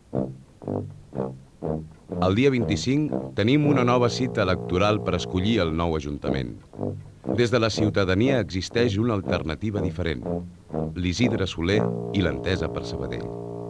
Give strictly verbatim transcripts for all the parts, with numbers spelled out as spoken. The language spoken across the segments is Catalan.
El dia vint-i-cinc tenim una nova cita electoral per escollir el nou Ajuntament. Des de la ciutadania existeix una alternativa diferent: l'Isidre Soler i l'Entesa per Sabadell.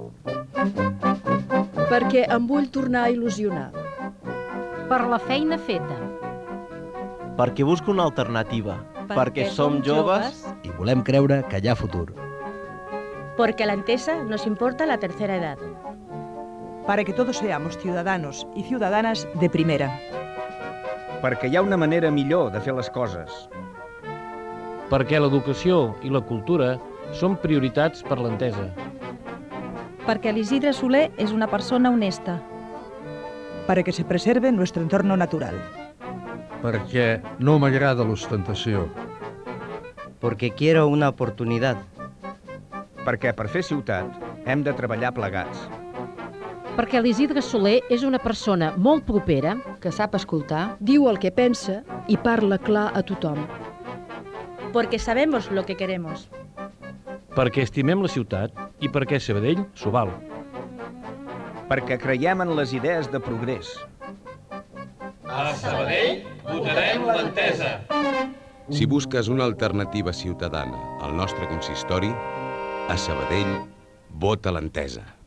Perquè em vull tornar a il·lusionar. Per la feina feta. Perquè busco una alternativa. Perquè som joves i volem creure que hi ha futur. Porque a la Entesa nos importa la tercera edad. Para que todos seamos ciudadanos y ciudadanas de primera. Perquè hi ha una manera millor de fer les coses. Perquè l'educació i la cultura són prioritats per l'Entesa. Perquè l'Isidre Soler és una persona honesta. Para que se preserve nuestro entorno natural. Perquè no m'agrada l'ostentació. Porque quiero una oportunidad. Perquè per fer ciutat hem de treballar plegats. Perquè l'Isidre Soler és una persona molt propera, que sap escoltar, diu el que pensa i parla clar a tothom. Porque sabemos lo que queremos. Perquè estimem la ciutat i perquè Sabadell s'ho val. Perquè creiem en les idees de progrés. A Sabadell votarem l'Entesa. Si busques una alternativa ciutadana al nostre consistori, a Sabadell vota l'Entesa.